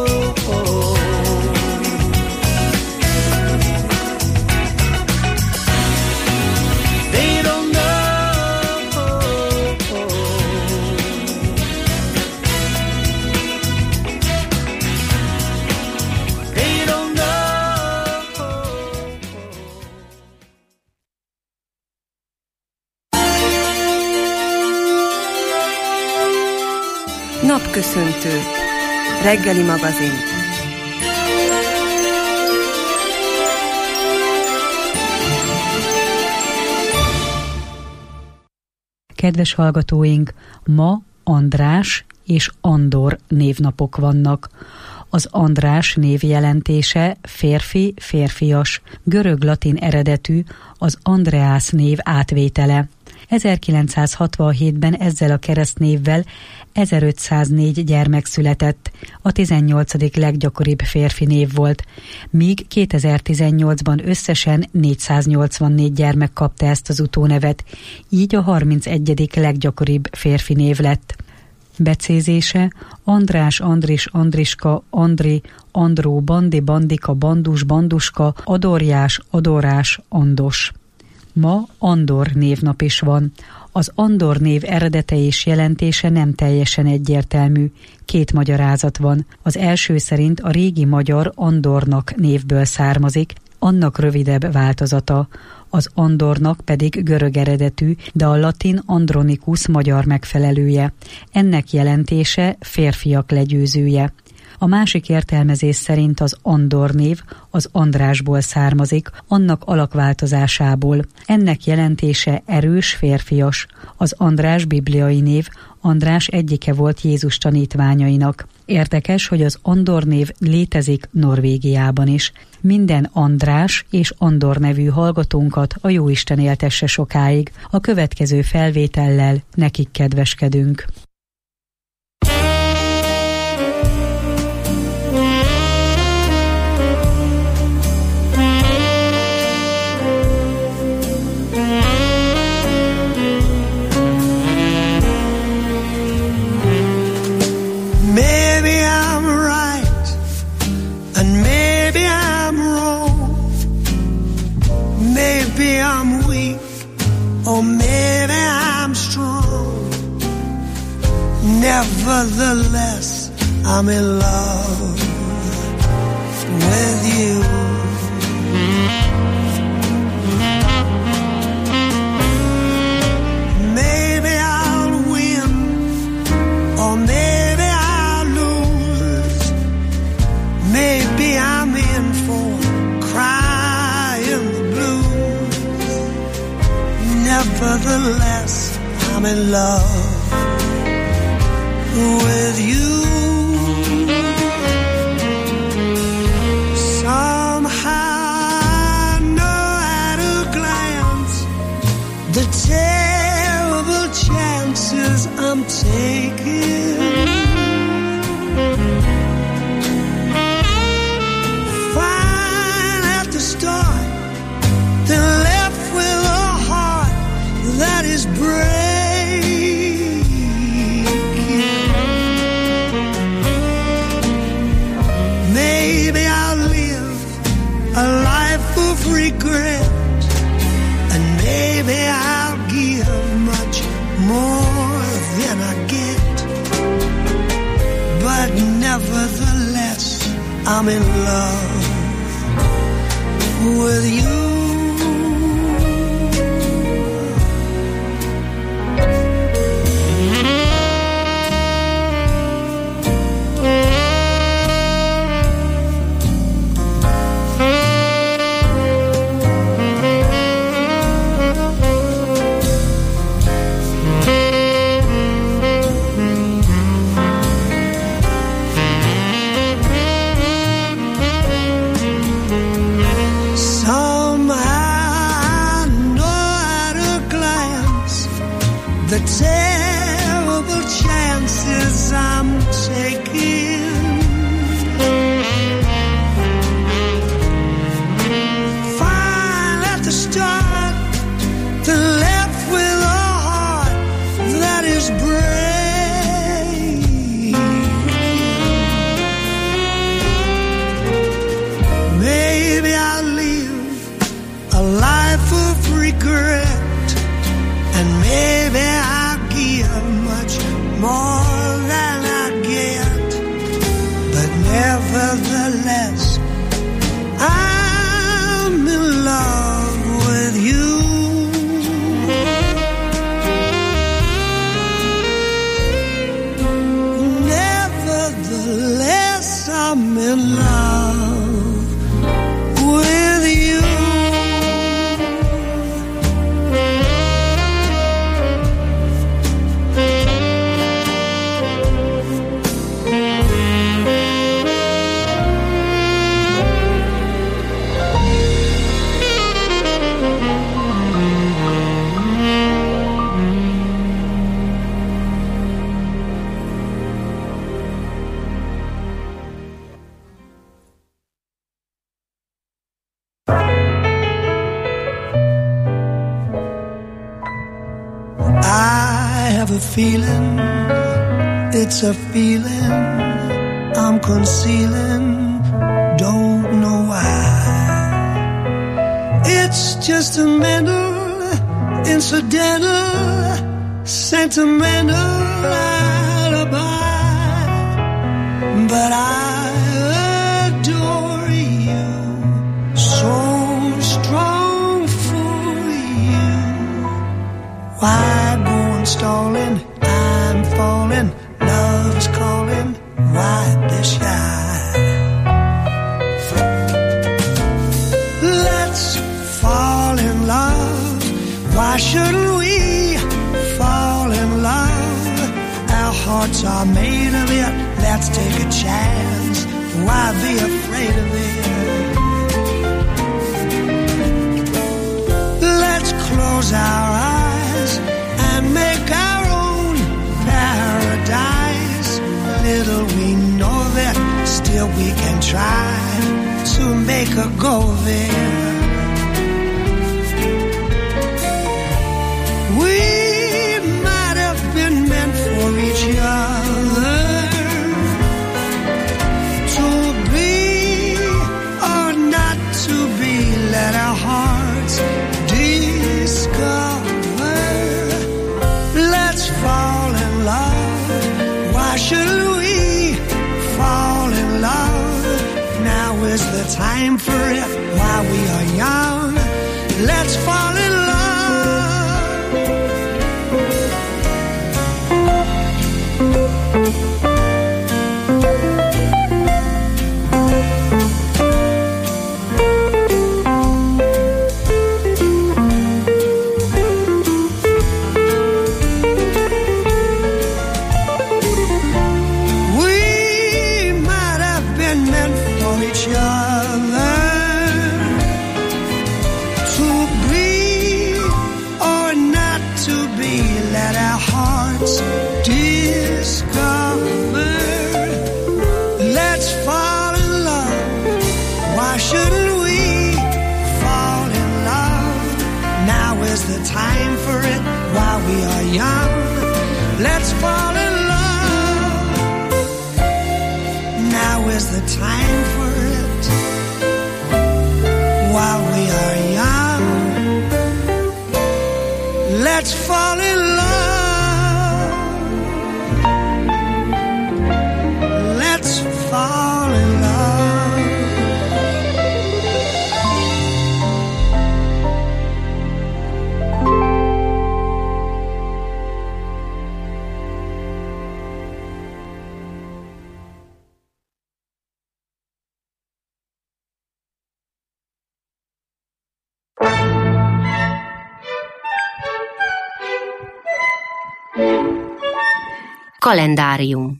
They don't know. They don't know. Napköszöntő. Reggeli magazin. Kedves hallgatóink, ma András és Andor névnapok vannak. Az András név jelentése férfi, férfias, görög-latin eredetű, az Andreás név átvétele. ezerkilencszázhatvanhétben ezzel a keresztnévvel ezerötszáznégy gyermek született, a tizennyolcadik leggyakoribb férfi név volt, míg kétezer-tizennyolcban összesen négyszáznyolcvannégy gyermek kapta ezt az utónevet, így a harmincegyedik leggyakoribb férfi név lett. Becézése András, Andris, Andriska, Andri, Andró, Bandi, Bandika, Bandus, Banduska, Adorjás, Adorás, Andos. Ma Andor névnap is van. Az Andor név eredete és jelentése nem teljesen egyértelmű. Két magyarázat van. Az első szerint a régi magyar Andornak névből származik, annak rövidebb változata. Az Andornak pedig görög eredetű, de a latin Andronicus magyar megfelelője. Ennek jelentése férfiak legyőzője. A másik értelmezés szerint az Andor név az Andrásból származik, annak alakváltozásából. Ennek jelentése erős, férfias. Az András bibliai név, András egyike volt Jézus tanítványainak. Érdekes, hogy az Andor név létezik Norvégiában is. Minden András és Andor nevű hallgatónkat a Jóisten éltesse sokáig. A következő felvétellel nekik kedveskedünk. Maybe I'm right, and maybe I'm wrong. Maybe I'm weak, or maybe I'm strong. Nevertheless, I'm in love with you. Maybe I'll win, or maybe maybe I'm in for crying the blues. Nevertheless, I'm in love with you. Somehow I know at a glance the terrible chances I'm taking. Then left with a heart that is breaking. Maybe I'll live a life of regret, and maybe I'll give much more than I get. But nevertheless, I'm in love with you. The terrible chances I'm taking. Fine at the start, then left with a heart that is brave. Maybe I'll live a life of regret, and maybe I'll give much more than I get. But nevertheless, I'm in love with you. Nevertheless, I'm in love with you. A feeling, it's a feeling I'm concealing, don't know why. It's just a mental incidental, sentimental alibi, but I adore you, so strong for you. Why go on stalling? I'm falling, love's calling, why be shy? Let's fall in love. Why shouldn't we fall in love? Our hearts are made of it. Let's take a chance. Why be afraid of it? Let's close our eyes and make our own paradise. Little we know that, still we can try to make a go of it. We might have been meant for each other, to be or not to be. Let our hearts discover. Let's fall in love. Why shouldn't we fall in love? Now is the time for it while we are young. Let's fall in love. Young, let's fall in love. Now is the time for it. While we are young, let's fall in love. Let's fall in love. Kalendárium.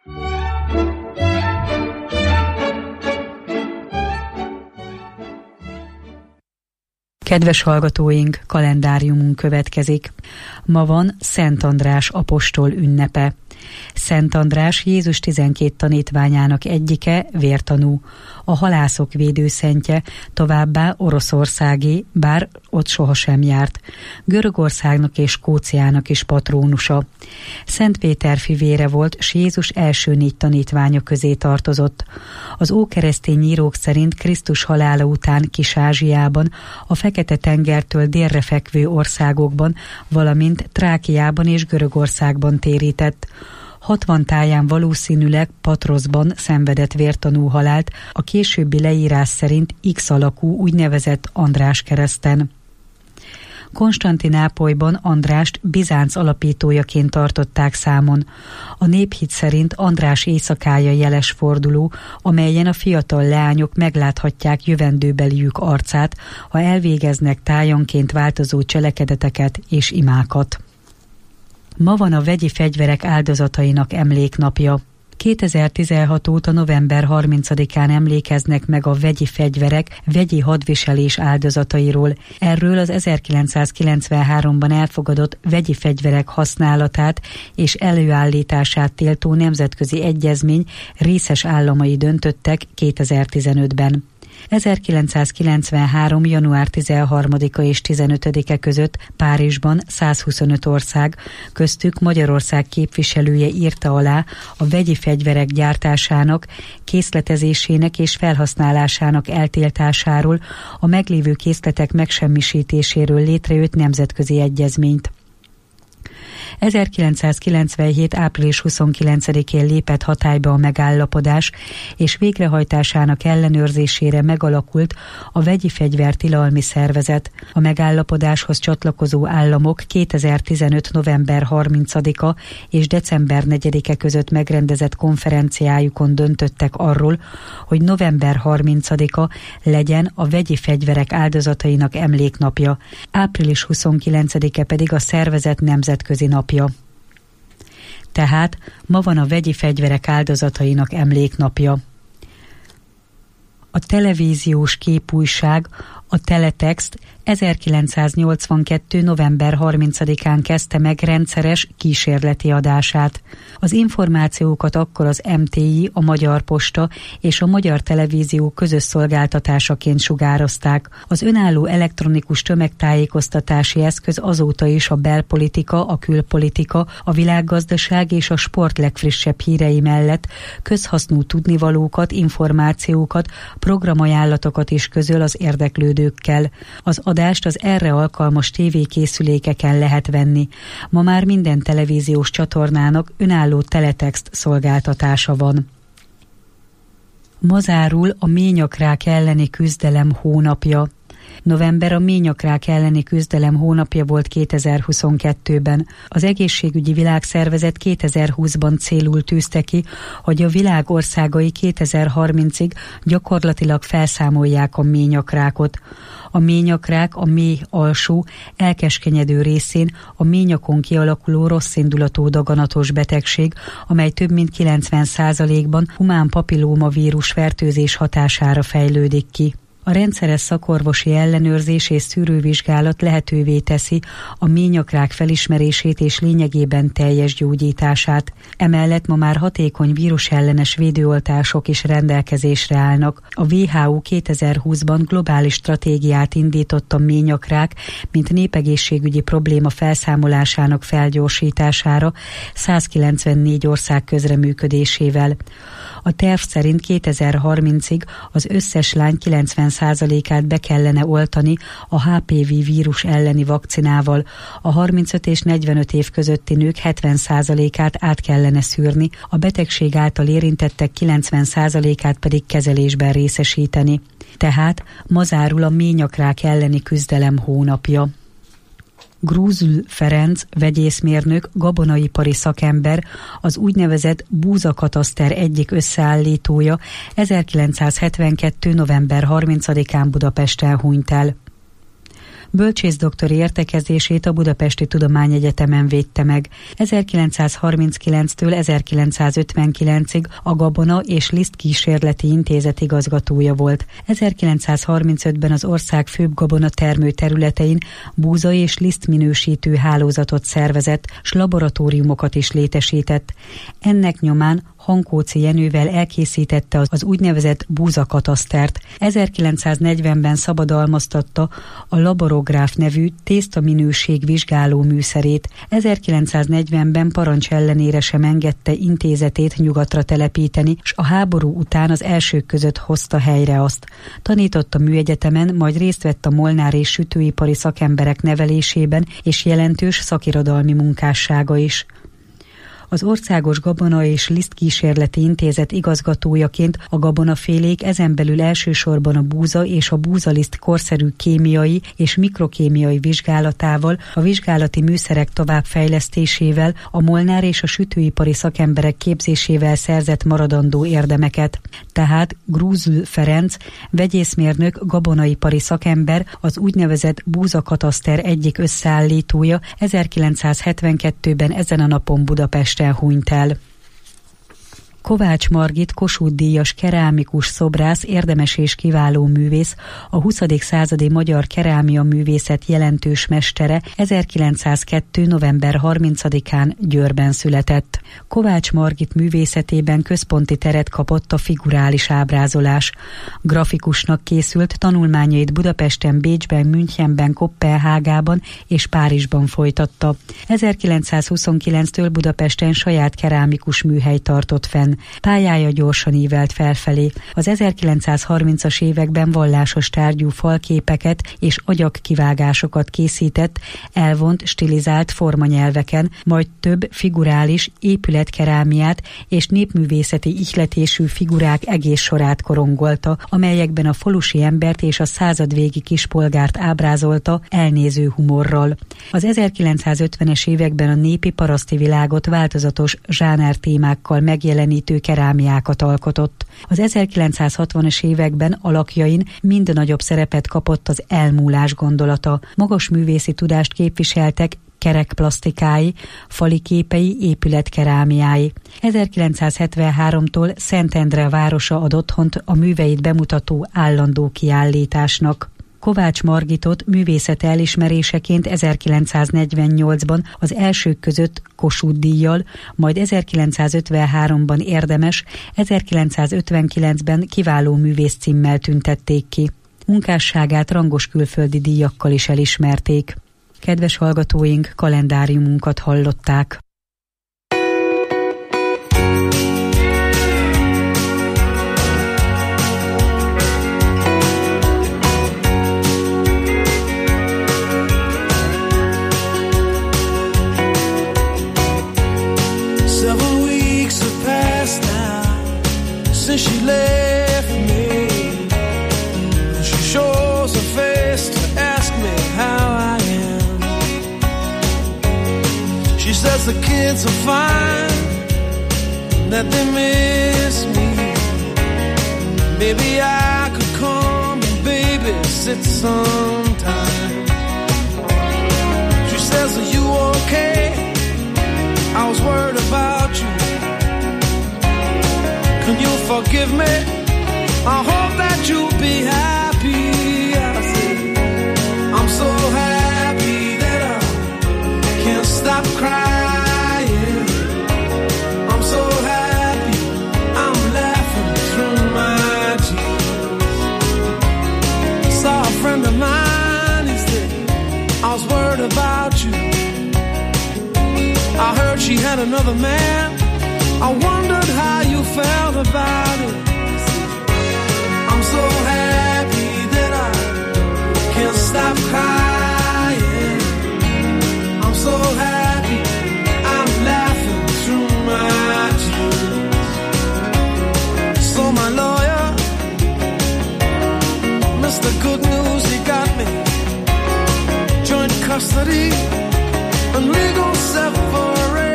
Kedves hallgatóink, kalendáriumunk következik. Ma van Szent András apostol ünnepe. Szent András Jézus tizenkét tanítványának egyike, vértanú, a halászok védőszentje, továbbá Oroszországé, bár ott sohasem járt, Görögországnak és Skóciának is patrónusa. Szent Péter fivére volt, s Jézus első négy tanítványa közé tartozott. Az ókeresztény írók szerint Krisztus halála után Kis-Ázsiában, a Fekete-tengertől délre fekvő országokban, valamint Trákiában és Görögországban térített. hatvan táján valószínűleg Patroszban szenvedett vértanú halált, a későbbi leírás szerint X alakú úgynevezett András kereszten. Konstantinápolyban Andrást Bizánc alapítójaként tartották számon. A néphit szerint András éjszakája jeles forduló, amelyen a fiatal leányok megláthatják jövendőbeliük arcát, ha elvégeznek tájanként változó cselekedeteket és imákat. Ma van a vegyi fegyverek áldozatainak emléknapja. kétezer-tizenhat óta november harmincadikán emlékeznek meg a vegyi fegyverek, vegyi hadviselés áldozatairól. Erről az ezerkilencszázkilencvenháromban elfogadott vegyi fegyverek használatát és előállítását tiltó nemzetközi egyezmény részes államai döntöttek kétezer-tizenötben. ezerkilencszázkilencvenhárom. január tizenharmadika és tizenötödike között Párizsban százhuszonöt ország, köztük Magyarország képviselője írta alá a vegyi fegyverek gyártásának, készletezésének és felhasználásának eltiltásáról, a meglévő készletek megsemmisítéséről létrejött nemzetközi egyezményt. ezerkilencszázkilencvenhét. április huszonkilencedikén lépett hatályba a megállapodás, és végrehajtásának ellenőrzésére megalakult a Vegyi Fegyvertilalmi Szervezet. A megállapodáshoz csatlakozó államok kétezer-tizenöt. november harmincadika és december negyedike között megrendezett konferenciájukon döntöttek arról, hogy november harmincadika legyen a vegyi fegyverek áldozatainak emléknapja, április huszonkilencedike pedig a szervezet nemzetközi napja. Tehát ma van a vegyi fegyverek áldozatainak emléknapja. A televíziós képújság, a Teletext ezerkilencszáznyolcvankettő. november harmincadikán kezdte meg rendszeres kísérleti adását. Az információkat akkor az em té i, a Magyar Posta és a Magyar Televízió közös szolgáltatásaként sugározták. Az önálló elektronikus tömegtájékoztatási eszköz azóta is a belpolitika, a külpolitika, a világgazdaság és a sport legfrissebb hírei mellett közhasznú tudnivalókat, információkat, programajánlatokat is közöl az érdeklődőkkel. Az adást az erre alkalmas tévékészülékeken lehet venni. Ma már minden televíziós csatornának önálló teletext szolgáltatása van. Ma zárul a ményakrák elleni küzdelem hónapja. November a ményakrák elleni küzdelem hónapja volt kétezer-huszonkettőben. Az Egészségügyi Világszervezet kétezer-húszban célul tűzte ki, hogy a világ országai kétezer-harmincig gyakorlatilag felszámolják a ményakrákot. A ményakrák a mély alsó, elkeskenyedő részén a ményakon kialakuló rosszindulatú daganatos betegség, amely több mint kilencven százalékban humán papillómavírus fertőzés hatására fejlődik ki. A rendszeres szakorvosi ellenőrzés és szűrővizsgálat lehetővé teszi a ményakrák felismerését és lényegében teljes gyógyítását. Emellett ma már hatékony vírusellenes védőoltások is rendelkezésre állnak. A dupla vé há ó kétezer-húszban globális stratégiát indított a ményakrák, mint népegészségügyi probléma felszámolásának felgyorsítására százkilencvennégy ország közreműködésével. A terv szerint kétezer-harmincig az összes lány kilencven százalékát be kellene oltani a há pé vé vírus elleni vakcinával, a harmincöt és negyvenöt év közötti nők hetven százalékát át kellene szűrni, a betegség által érintettek kilencven százalékát pedig kezelésben részesíteni. Tehát ma zárul a ményakrák elleni küzdelem hónapja. Grúzül Ferenc, vegyészmérnök, gabonaipari szakember, az úgynevezett búzakataszter egyik összeállítója ezerkilencszázhetvenkettő. november harmincadikán Budapesten hunyt el. Bölcsészdoktori értekezését a Budapesti Tudományegyetemen védte meg. ezerkilencszázharminckilenctől ezerkilencszázötvenkilencig a Gabona és Liszt Kísérleti Intézet igazgatója volt. ezerkilencszázharmincötben az ország főbb gabona termő területein búza és liszt minősítő hálózatot szervezett, s laboratóriumokat is létesített. Ennek nyomán Hankóczy Jenővel elkészítette az úgynevezett búzakatasztert. ezerkilencszáznegyvenben szabadalmaztatta a laborográf nevű tésztaminőség vizsgáló műszerét. ezerkilencszáznegyvenben parancs ellenére sem engedte intézetét nyugatra telepíteni, s a háború után az elsők között hozta helyre azt. Tanított a műegyetemen, majd részt vett a Molnár és sütőipari szakemberek nevelésében, és jelentős szakirodalmi munkássága is. Az Országos Gabona és Liszt Kísérleti Intézet igazgatójaként a gabonafélék ezen belül elsősorban a búza és a búzaliszt korszerű kémiai és mikrokémiai vizsgálatával, a vizsgálati műszerek továbbfejlesztésével, a Molnár és a sütőipari szakemberek képzésével szerzett maradandó érdemeket. Tehát Grúzül Ferenc, vegyészmérnök, gabonaipari szakember, az úgynevezett búzakataszter egyik összeállítója ezerkilencszázhetvenkettőben ezen a napon Budapesten hunyt el. Kovács Margit Kossuth-díjas kerámikus szobrász, érdemes és kiváló művész, a huszadik századi magyar kerámia művészet jelentős mestere, ezerkilencszázkettő. november harmincadikán Győrben született. Kovács Margit művészetében központi teret kapott a figurális ábrázolás. Grafikusnak készült, tanulmányait Budapesten, Bécsben, Münchenben, Koppenhágában és Párizsban folytatta. ezerkilencszázhuszonkilenctől Budapesten saját kerámikus műhely tartott fenn. Pályája gyorsan ívelt felfelé. Az ezerkilencszázharmincas években vallásos tárgyú falképeket és agyagkivágásokat készített, elvont, stilizált formanyelveken, majd több figurális épületkerámiát és népművészeti ihletésű figurák egész sorát korongolta, amelyekben a falusi embert és a századvégi kispolgárt ábrázolta elnéző humorral. Az ezerkilencszázötvenes években a népi paraszti világot változatos zsáner témákkal megjelenítő kerámiákat alkotott. Az ezerkilencszázhatvanas években alakjain mind nagyobb szerepet kapott az elmúlás gondolata. Magas művészi tudást képviseltek kerekplasztikái, fali képei, épületkerámiái. ezerkilencszázhetvenháromtól Szentendre városa ad otthont a műveit bemutató állandó kiállításnak. Kovács Margitot művészete elismeréseként ezerkilencszáznegyvennyolcban az elsők között Kossuth-díjjal, majd ezerkilencszázötvenháromban érdemes, ezerkilencszázötvenkilencben kiváló művész címmel tüntették ki. Munkásságát rangos külföldi díjakkal is elismerték. Kedves hallgatóink, kalendáriumunkat hallották. Since she left me, she shows her face to ask me how I am. She says the kids are fine, that they miss me. Maybe I could come and babysit sometime. She says, are you okay? I was worried about you. Can you forgive me? I hope that you'll be happy. I said, I'm so happy that I can't stop crying. I'm so happy, I'm laughing through my tears. Saw a friend of mine, he said, I was worried about you. I heard she had another man. I wondered how you felt about it. I'm so happy that I can't stop crying. I'm so happy, I'm laughing through my tears. So my lawyer, Mister Good News, he got me joint custody and legal separation.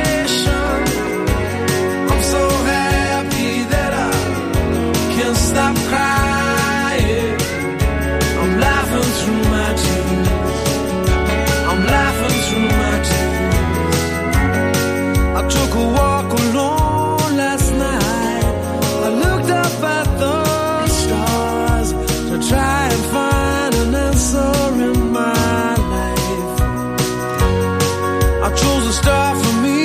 Stop crying. I'm laughing through my tears. I'm laughing through my tears. I took a walk alone last night. I looked up at the stars to try and find an answer in my life. I chose a star for me.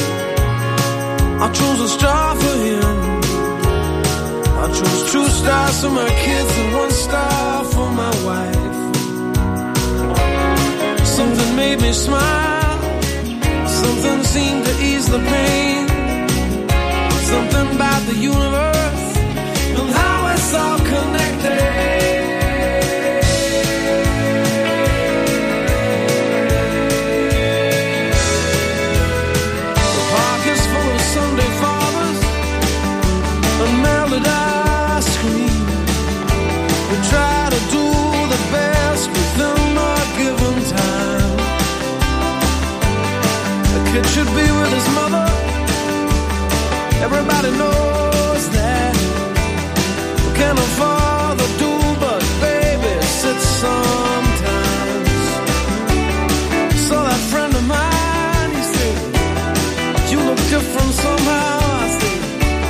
I chose a star for him. I chose two stars for my kids and one star for my wife. Something made me smile. Something seemed to ease the pain. Something about the universe and how it's all connected. The park is full of Sunday fathers and melody. Try to do the best within our given time. A kid should be with his mother. Everybody knows that. We can't afford to do but babysit sometimes. So that friend of mine, he said, you look different somehow. I said,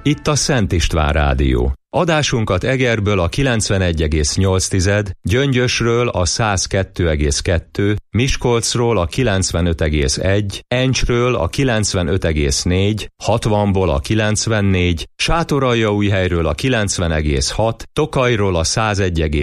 Itt a Szent István Rádió. Adásunkat Egerből a kilencvenegy egész nyolc, Gyöngyösről a száz kettő egész kettő, Miskolcról a kilencvenöt egész egy, Encsről a kilencvenöt egész négy, hatvanból a kilencvennégy, Sátoraljaújhelyről a kilencven egész hat, Tokajról a száz egy egész